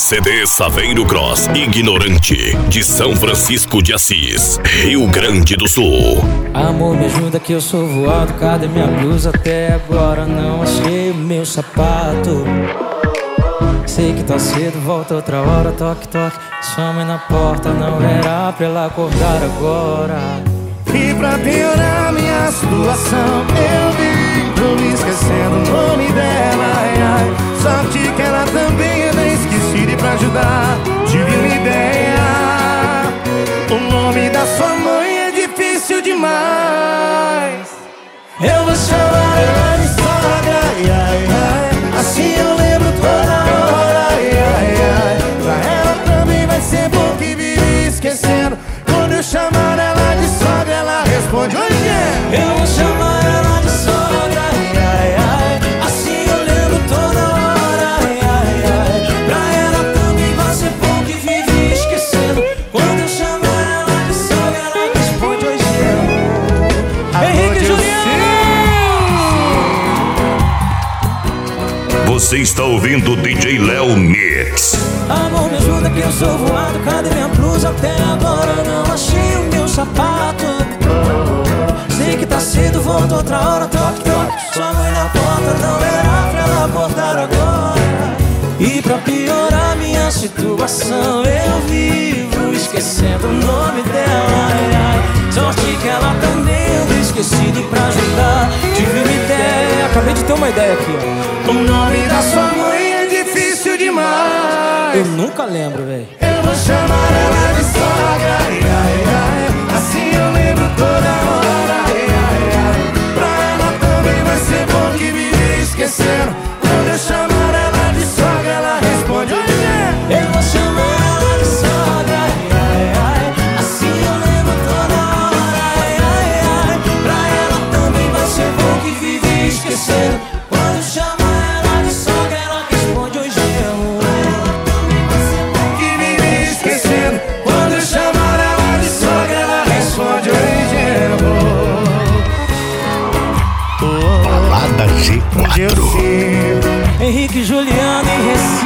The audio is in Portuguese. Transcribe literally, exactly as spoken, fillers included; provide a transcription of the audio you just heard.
C D Saveiro Cross Ignorante, de São Francisco de Assis, Rio Grande do Sul. Amor, me ajuda que eu sou voado. Cadê minha blusa? Até agora não achei o meu sapato. Sei que tá cedo, volta outra hora. Toque, toque, sua mãe na porta. Não era pra ela acordar agora. E pra piorar minha situação, eu vivo esquecendo o nome dela, ai, ai. Sorte que ela também é bem esquecida. E pra ajudar, tive uma ideia. O nome da sua mãe é difícil demais. Eu vou chamar ela de sogra, ai, ai, ai. Assim eu lembro toda hora, ai, ai, ai. Pra ela também vai ser bom que vive esquecendo. Quando eu chamar ela de sogra, ela responde: oi, é. Eu vou chamar ela de sogra, ai, ai, ai. Assim eu lembro toda hora, ai, ai, ai. Pra ela também vai ser bom que vive esquecendo. Quando eu chamar ela de sogra, ela responde: oi, é. Henrique Juliano! Você está ouvindo o D J Léo Mix. Amor, me ajuda que eu sou voado. Cadê minha blusa? Até agora não achei o meu sapato. Sei que tá cedo, volta outra hora. Toque, toque, sua mãe na porta. Não era pra ela acordar agora. E pra piorar minha situação, eu vivo esquecendo o nome dela, ai, ai. Sorte que ela também anda esquecida. E pra ajudar, tive uma ideia. Acabei de ter uma ideia aqui, ó. O nome da sua mãe é difícil demais. Eu nunca lembro, véi. Eu vou chamar ela de sogra, ai, ai, ai. Assim eu lembro toda hora, ai, ai, ai. Pra ela também vai ser bom que vive esquecendo. Quando eu chamar ela de sogra, ela responde: oi, é. Eu vou chamar ela de sogra, ai, ai, ai. Assim eu lembro toda hora, ai, ai, ai. Pra ela também vai ser bom que vive esquecendo. Quando eu chamar ela de sogra, ela responde: oi, gelo. Que vive esquecendo. Quando eu chamar ela de sogra, ela responde: oi, gelo. Balada G Onde eu quatro. sinto Henrique Juliano.